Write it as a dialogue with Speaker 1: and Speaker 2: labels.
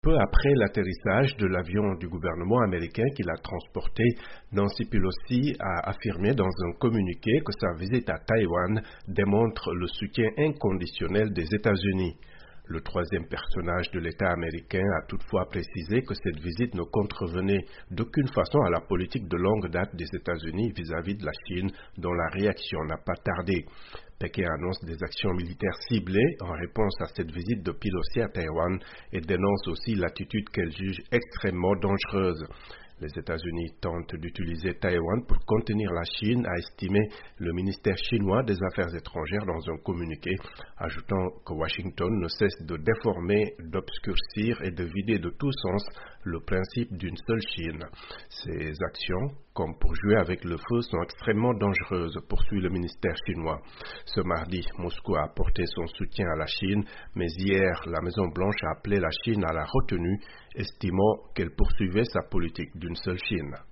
Speaker 1: Peu après l'atterrissage de l'avion du gouvernement américain qui l'a transporté, Nancy Pelosi a affirmé dans un communiqué que sa visite à Taïwan démontre le soutien inconditionnel des États-Unis. Le troisième personnage de l'État américain a toutefois précisé que cette visite ne contrevenait d'aucune façon à la politique de longue date des États-Unis vis-à-vis de la Chine, dont la réaction n'a pas tardé. Pékin annonce des actions militaires ciblées en réponse à cette visite de Pelosi à Taïwan et dénonce aussi l'attitude qu'elle juge extrêmement dangereuse. Les États-Unis tentent d'utiliser Taïwan pour contenir la Chine, a estimé le ministère chinois des Affaires étrangères dans un communiqué, ajoutant que Washington ne cesse de déformer, d'obscurcir et de vider de tout sens le principe d'une seule Chine. Ces actions, comme pour jouer avec le feu, sont extrêmement dangereuses, poursuit le ministère chinois. Ce mardi, Moscou a apporté son soutien à la Chine, mais hier, la Maison-Blanche a appelé la Chine à la retenue, estimant qu'elle poursuivait sa politique d'une seule Chine.